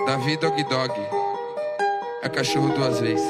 Davi Dog Dog. É cachorro duas vezes.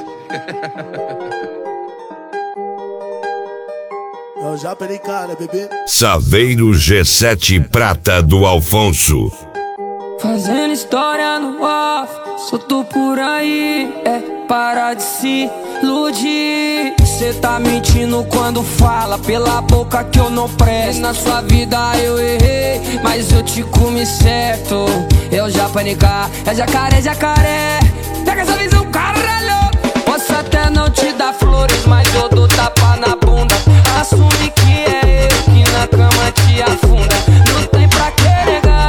Eu já perei cara, bebê. Saveiro G7 Prata do Alfonso. Fazendo história no off, solto por aí, para de se iludir. Cê tá mentindo quando fala pela boca que eu não presto. Na sua vida eu errei, mas eu te comi certo. Eu já panicar, é jacaré. Pega essa visão, caralho. Posso até não te dar flores, mas eu dou tapa na bunda. Assume que é eu que na cama te afunda. Não tem pra que negar.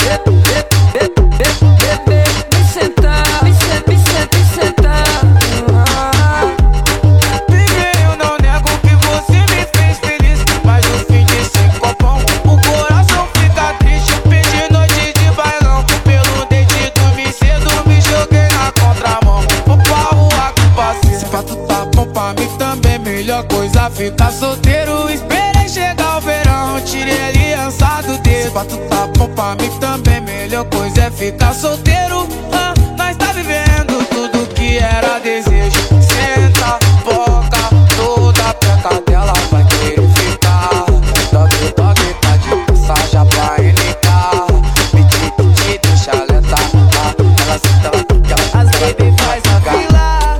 Vem sentar. Eu não nego que você me fez feliz, mas no fim desse copão o coração fica triste. Perdi noite de bailão, pelo dente dormi cedo, me joguei na contramão. Vou pra rua com paciência. Se pra tu tá bom pra mim também, melhor coisa ficar solteiro. Esperei chegar o verão, tirei aliança do dedo. Se pra tu tá bom pra mim também, melhor coisa é ficar solteiro. Nós tá vivendo tudo que era desejo. Senta, boca, toda peca dela vai querer ficar. Dog tá de passagem pra NK. Me deixa lenta. Ela senta, as baby faz a fila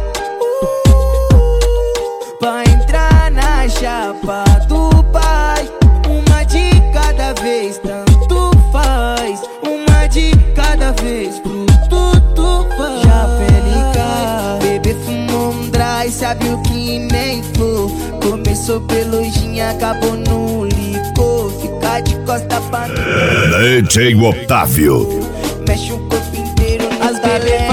pra entrar na chapa do pai. Uma de cada vez, tanto faz. Uma de cada vez, pro tudo faz. Já pelica, bebê fumou um dry, sabe o que nem flor. Começou pelo gin, acabou no licor. Fica de costa pra DJ Otávio. mexe o corpo inteiro. As bebê